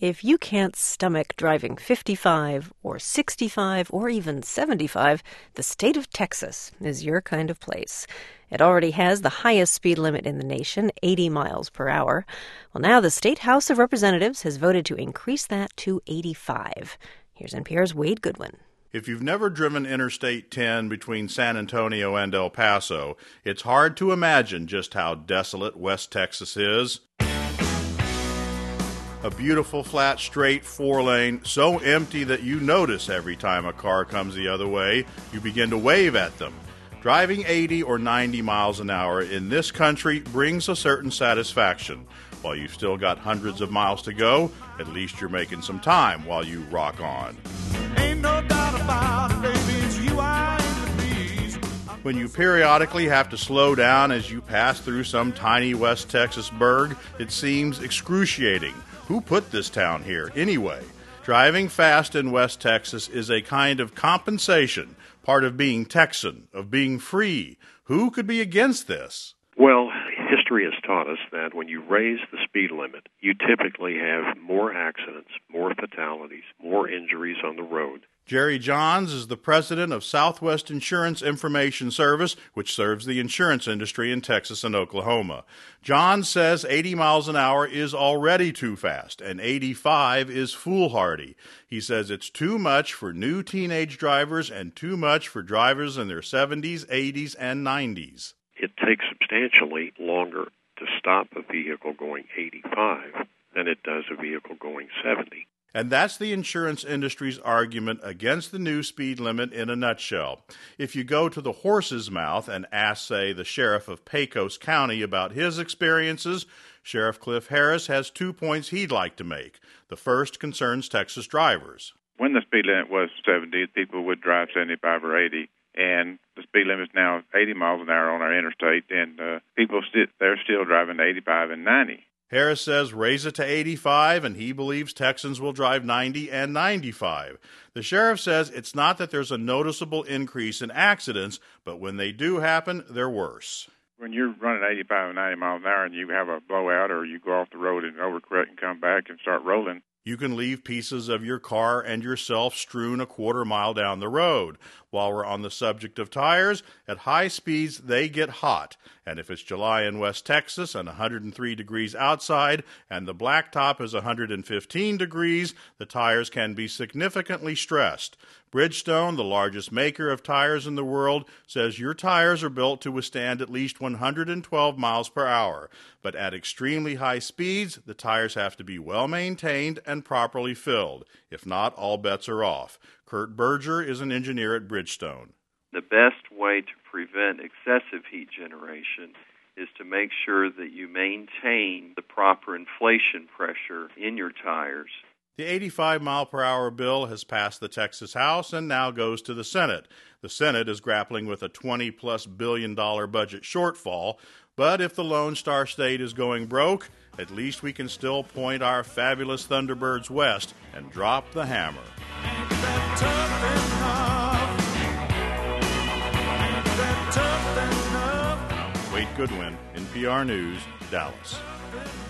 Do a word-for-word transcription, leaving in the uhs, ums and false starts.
If you can't stomach driving fifty-five or sixty-five or even seventy-five, the state of Texas is your kind of place. It already has the highest speed limit in the nation, eighty miles per hour. Well, now the State House of Representatives has voted to increase that to eighty-five. Here's N P R's Wade Goodwin. If you've never driven Interstate ten between San Antonio and El Paso, it's hard to imagine just how desolate West Texas is. A beautiful, flat, straight four-lane, so empty that you notice every time a car comes the other way, you begin to wave at them. Driving eighty or ninety miles an hour in this country brings a certain satisfaction. While you've still got hundreds of miles to go, at least you're making some time while you rock on. Ain't no doubt about it, baby, it's you I aim to please. When you periodically have to slow down as you pass through some tiny West Texas burg, it seems excruciating. Who put this town here, anyway? Driving fast in West Texas is a kind of compensation, part of being Texan, of being free. Who could be against this? Well, history has taught us that when you raise the speed limit, you typically have more accidents, more fatalities, more injuries on the road. Jerry Johns is the president of Southwest Insurance Information Service, which serves the insurance industry in Texas and Oklahoma. Johns says eighty miles an hour is already too fast, and eighty-five is foolhardy. He says it's too much for new teenage drivers and too much for drivers in their seventies, eighties, and nineties. It takes substantially longer to stop a vehicle going eighty-five than it does a vehicle going seventy. And that's the insurance industry's argument against the new speed limit in a nutshell. If you go to the horse's mouth and ask, say, the sheriff of Pecos County about his experiences, Sheriff Cliff Harris has two points he'd like to make. The first concerns Texas drivers. When the speed limit was seventy, people would drive seventy-five or eighty, and the speed limit is now eighty miles an hour on our interstate, and uh, people, st- they're still driving eighty-five and ninety. Harris says raise it to eighty-five, and he believes Texans will drive ninety and ninety-five. The sheriff says it's not that there's a noticeable increase in accidents, but when they do happen, they're worse. When you're running eighty-five and ninety miles an hour and you have a blowout or you go off the road and overcorrect and come back and start rolling, you can leave pieces of your car and yourself strewn a quarter mile down the road. While we're on the subject of tires, at high speeds they get hot. And if it's July in West Texas and one hundred three degrees outside and the blacktop is one hundred fifteen degrees, the tires can be significantly stressed. Bridgestone, the largest maker of tires in the world, says your tires are built to withstand at least one hundred twelve miles per hour. But at extremely high speeds, the tires have to be well maintained and properly filled. If not, all bets are off. Kurt Berger is an engineer at Bridgestone. The best way to prevent excessive heat generation is to make sure that you maintain the proper inflation pressure in your tires. The eighty-five mile per hour bill has passed the Texas House and now goes to the Senate. The Senate is grappling with a twenty plus billion dollar budget shortfall, but if the Lone Star State is going broke, at least we can still point our fabulous Thunderbirds west and drop the hammer. Ain't that tough enough? Ain't that tough enough? Wade Goodwin, N P R News, Dallas.